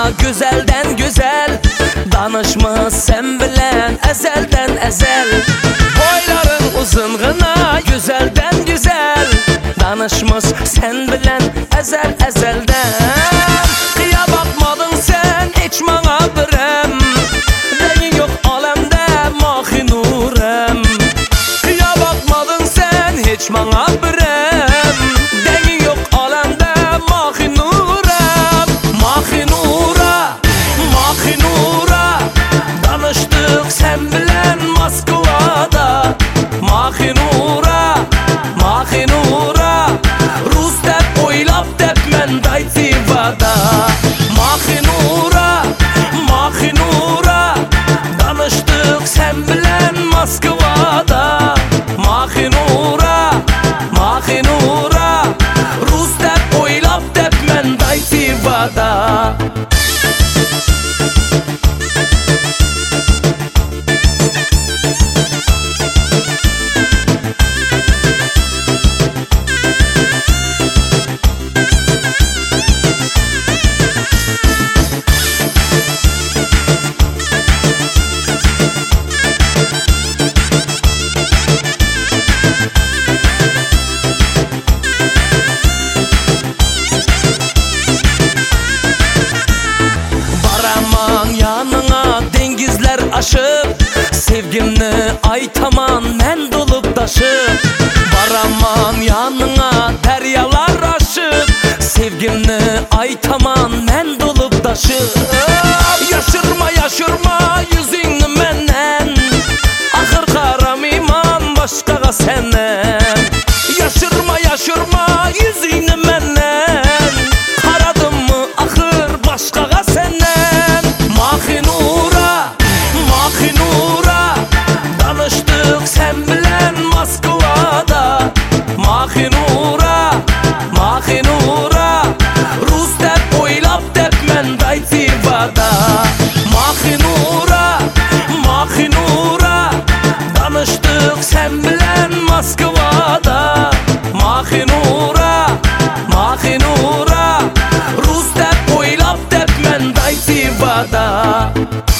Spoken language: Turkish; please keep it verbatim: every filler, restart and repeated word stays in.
güzelden güzel, danışma sen bilen ezelden ezel. Boyların uzun gına güzelden güzel, danışmış sen bilen ezel ezelden. Kıya bakmadın sen hiç bana birem, dengin yok alemde mahi nurem. Kıya bakmadın sen hiç bana birem, dengin yok alemde mahi nurem. Mahi nura, mahi nura, danıştık sen bilen Moskova'da. Mahi nura, mahi nura, Rus dep oylap dep men daytivada. Mahi nura, mahi nura, danıştık sen bilen Moskova'da. Mahi nura, mahi nura, Rus dep oylap dep men daytivada. Yanına dengizler aşıp, sevgimni aytaman men dolup taşıp. Baraman yanına deryalar aşıp, sevgimni aytaman men dolup taşıp. Yaşırma yaşırma yüzüngni menden, ahır karamayman başkaga senden. Yaşırma yaşırma yüzüngni menden, karadım mı ahır başkaga senden. Mahi nura, mahi nura, danıştık sen bilen Moskova'da. Mahi nura, mahi nura, Rus dep oylap dep men daytivada. Mahi nura, mahi nura, danıştık sen bilen Moskova'da. Mahi nura, mahi nura, Rus dep oylap dep men daytivada.